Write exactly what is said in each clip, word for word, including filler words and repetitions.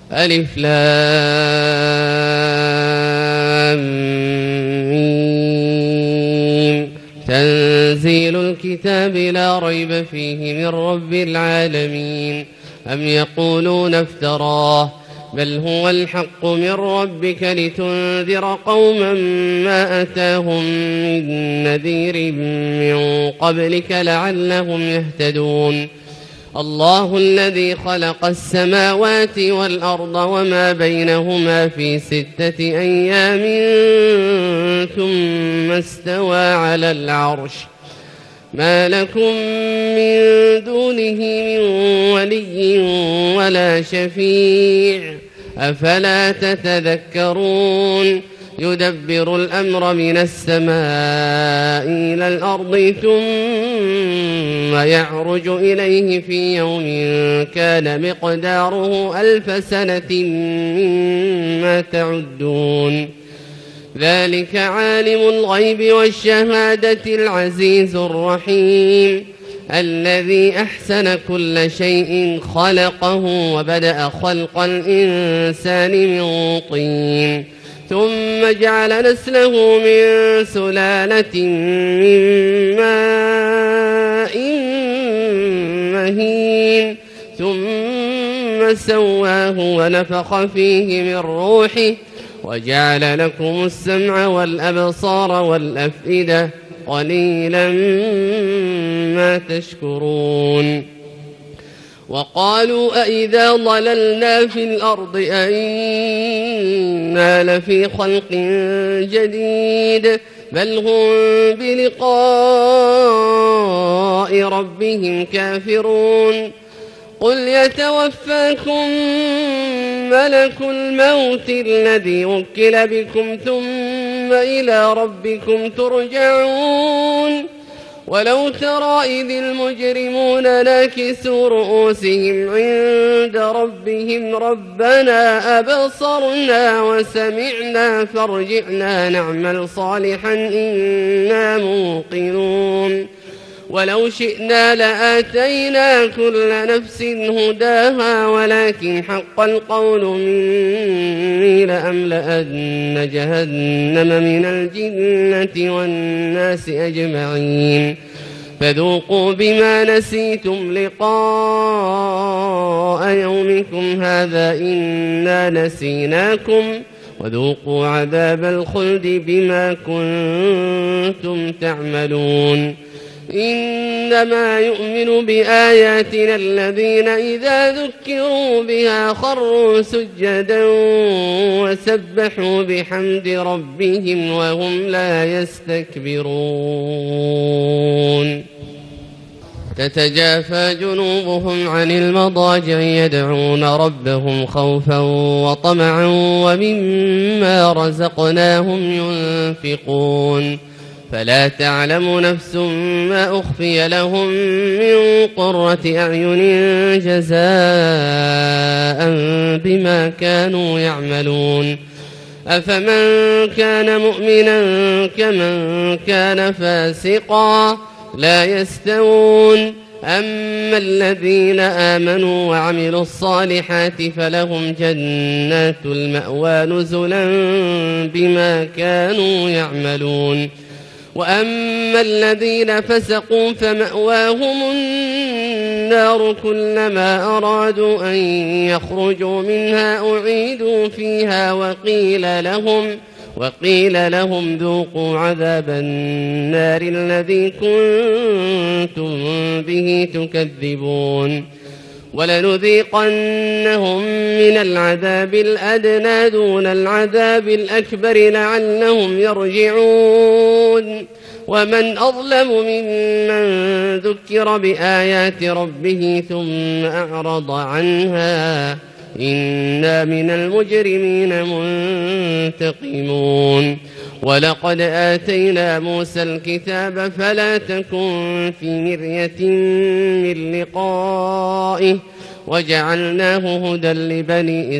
ألف لام ميم. تنزيل الكتاب لا ريب فيه من رب العالمين. أم يقولون افتراه بل هو الحق من ربك لتنذر قوما ما أتاهم من نذير من قبلك لعلهم يهتدون. الله الذي خلق السماوات والأرض وما بينهما في ستة أيام ثم استوى على العرش ما لكم من دونه من ولي ولا شفيع أفلا تتذكرون. يدبر الأمر من السماء إلى الأرض ثم يعرج إليه في يوم كان مقداره ألف سنة مما تعدون. ذلك عالم الغيب والشهادة العزيز الرحيم الذي أحسن كل شيء خلقه وبدأ خلق الإنسان من طين ثم جعل نسله من سلالة من ماء مهين ثم سواه ونفخ فيه من روحه وجعل لكم السمع والأبصار والأفئدة قليلا ما تشكرون. وقالوا أئذا ضللنا في الأرض أئنا لفي خلق جديد بل هم بلقاء ربهم كافرون. قل يتوفاكم ملك الموت الذي وكل بكم ثم إلى ربكم ترجعون. ولو ترى إذ المجرمون ناكسوا رؤوسهم عند ربهم ربنا أبصرنا وسمعنا فارجعنا نعمل صالحا إنا موقنون. ولو شئنا لآتينا كل نفس هداها ولكن حق القول مني لأملأن جهنم من الجنة والناس أجمعين. فذوقوا بما نسيتم لقاء يومكم هذا إنا نسيناكم وذوقوا عذاب الخلد بما كنتم تعملون. إنما يؤمن بآياتنا الذين إذا ذكروا بها خروا سجدا وسبحوا بحمد ربهم وهم لا يستكبرون. تتجافى جنوبهم عن المضاجع يدعون ربهم خوفا وطمعا ومما رزقناهم ينفقون. فلا تعلم نفس ما أخفي لهم من قرة أعين جزاء بما كانوا يعملون. أفمن كان مؤمنا كمن كان فاسقا لا يستوون. أما الذين آمنوا وعملوا الصالحات فلهم جنات المأوى نزلا بما كانوا يعملون. وأما الذين فسقوا فمأواهم النار كلما أرادوا أن يخرجوا منها أعيدوا فيها وقيل لهم وقيل لهم ذوقوا عذاب النار الذي كنتم به تكذبون. ولنذيقنهم من العذاب الأدنى دون العذاب الأكبر لعلهم يرجعون. ومن أظلم ممن ذكر بآيات ربه ثم أعرض عنها إنا من المجرمين منتقمون. ولقد آتينا موسى الكتاب فلا تكن في مرية من لقائه وجعلناه هدى لبني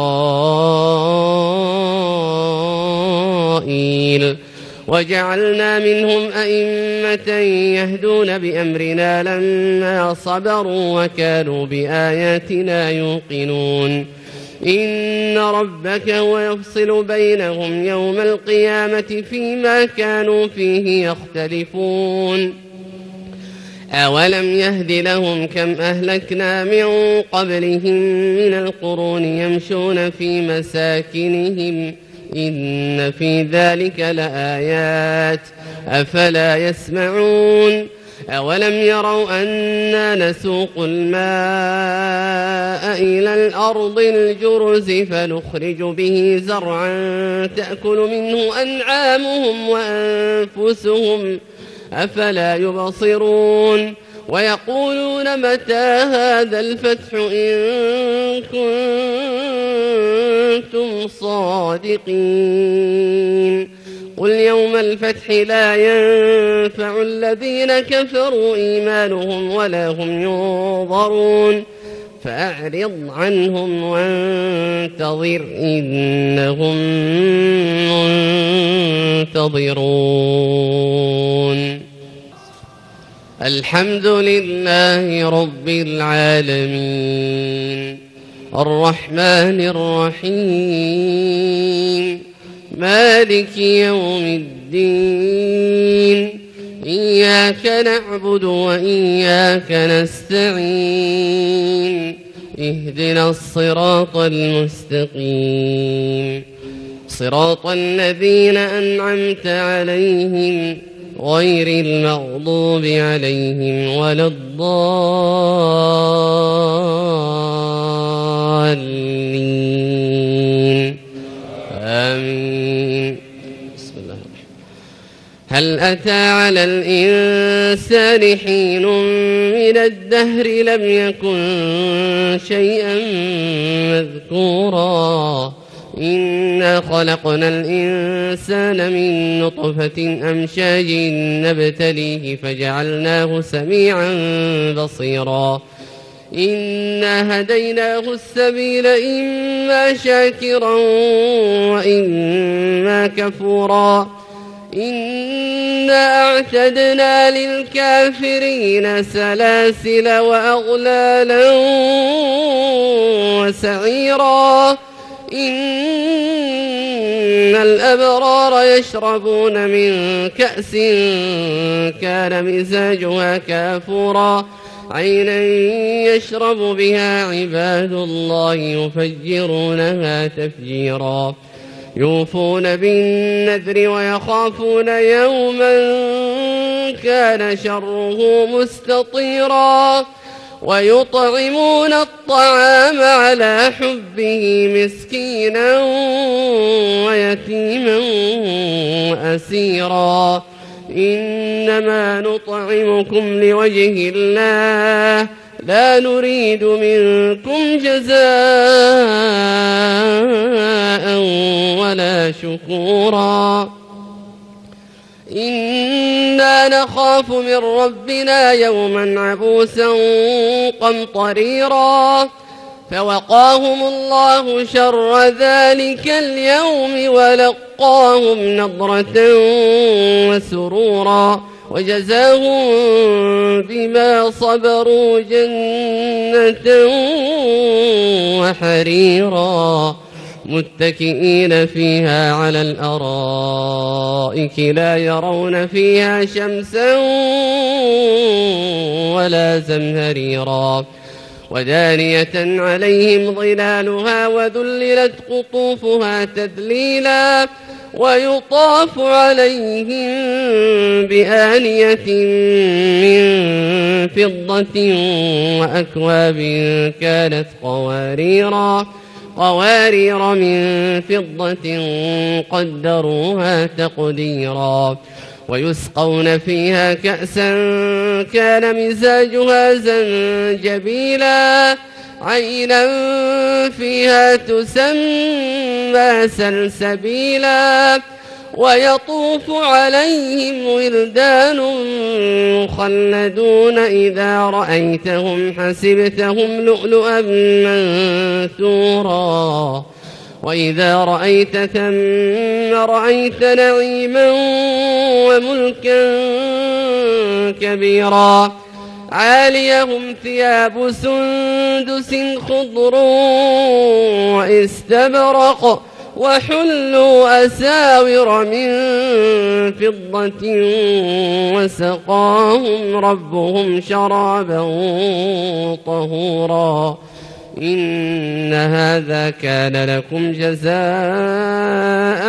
إسرائيل وجعلنا منهم أئمة يهدون بأمرنا لما صبروا وكانوا بآياتنا يوقنون. إن ربك هو يفصل بينهم يوم القيامة فيما كانوا فيه يختلفون أولم يهد لهم كم أهلكنا من قبلهم من القرون يمشون في مساكنهم إن في ذلك لآيات أفلا يسمعون أولم يروا أنا نسوق الماء إلى الأرض الجرز فنخرج به زرعا تأكل منه أنعامهم وأنفسهم أفلا يبصرون ويقولون متى هذا الفتح إن كنتم صادقين قل يوم الفتح لا ينفع الذين كفروا إيمانهم ولا هم ينظرون فأعرض عنهم وانتظر إنهم منتظرون الحمد لله رب العالمين الرحمن الرحيم مالك يوم الدين إياك نعبد وإياك نستعين اهدنا الصراط المستقيم صراط الذين أنعمت عليهم غير المغضوب عليهم ولا الضالين آمين بسم الله الرحمن هل أتى على الإنسان حين من الدهر لم يكن شيئا مذكورا إنا خلقنا الإنسان من نطفة أمشاج نبتليه فجعلناه سميعا بصيرا إنا هديناه السبيل إما شاكرا وإما كفورا إنا أعتدنا للكافرين سلاسل وأغلالا وسعيرا إن الأبرار يشربون من كأس كان مزاجها كافورا عينا يشرب بها عباد الله يفجرونها تفجيرا يوفون بالنذر ويخافون يوما كان شره مستطيرا ويطعمون الطعام على حبه مسكينا ويتيما وأسيرا إنما نطعمكم لوجه الله لا نريد منكم جزاء ولا شكورا إنا نخاف من ربنا يوما عبوسا قمطريرا فوقاهم الله شر ذلك اليوم ولقاهم نضرة وسرورا وجزاهم بما صبروا جنة وحريرا متكئين فيها على الأرائك لا يرون فيها شمسا ولا زمهريرا ودانية عليهم ظلالها وذللت قطوفها تذليلا ويطاف عليهم بآنية من فضة وأكواب كانت قواريرا قوارير من فضة قدروها تقديرا ويسقون فيها كأسا كان مزاجها زنجبيلا عينا فيها تسمى سلسبيلا ويطوف عليهم ولدان مخلدون إذا رأيتهم حسبتهم لؤلؤا منثورا وإذا رأيت ثم رأيت نعيما وملكا كبيرا عاليهم ثياب سندس خضر واستبرق وحلوا أساور من فضة وسقاهم ربهم شرابا طهورا إن هذا كان لكم جزاء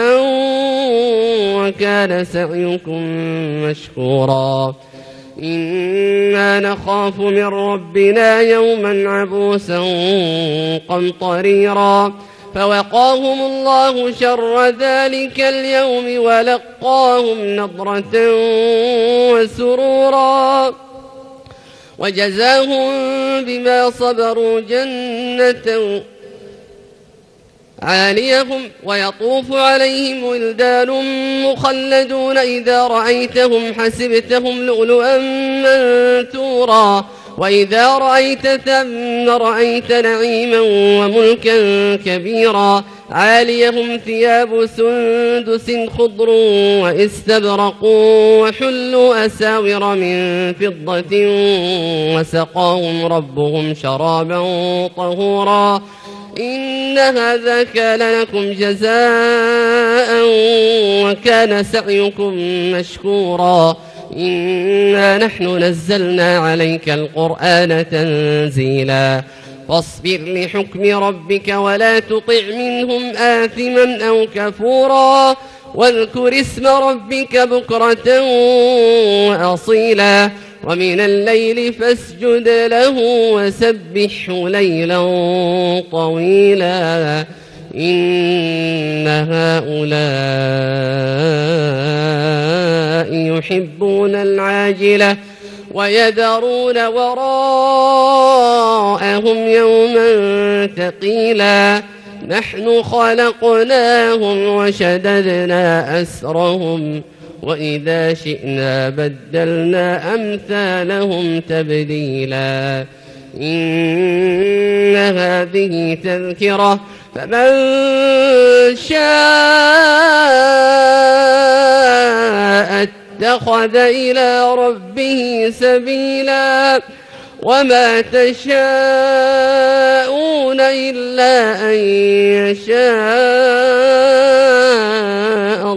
وكان سعيكم مشكورا إنا نخاف من ربنا يوما عبوسا قمطريرا فوقاهم الله شر ذلك اليوم ولقاهم نضرة وسرورا وجزاهم بما صبروا جنة عاليهم ويطوف عليهم ولدان مخلدون إذا رأيتهم حسبتهم لؤلؤا منثورا وإذا رأيت ثم رأيت نعيما وملكا كبيرا عاليهم ثياب سندس خضر واستبرق وحلوا أساور من فضة وسقاهم ربهم شرابا طهورا إن هذا كان لكم جزاء وكان سعيكم مشكورا إنا نحن نزلنا عليك القرآن تنزيلا فاصبر لحكم ربك ولا تطع منهم آثما أو كفورا واذكر اسم ربك بكرة وأصيلا ومن الليل فاسجد له وسبحه ليلا طويلا إن هؤلاء يحبون العاجلة ويذرون وراءهم يوما ثقيلا نحن خلقناهم وشددنا أسرهم وإذا شئنا بدلنا أمثالهم تبديلا إن هذه تذكرة فمن شاء اتخذ إلى ربه سبيلا وما تشاءون إلا أن يشاء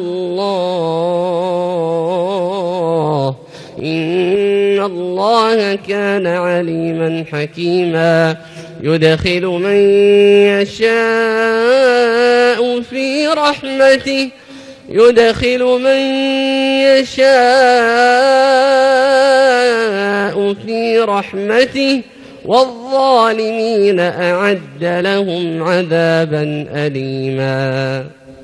الله إن الله كان عليما حكيما يدخل من يشاء في رحمته يدخل من يشاء في رحمته والظالمين أعد لهم عذابا أليما.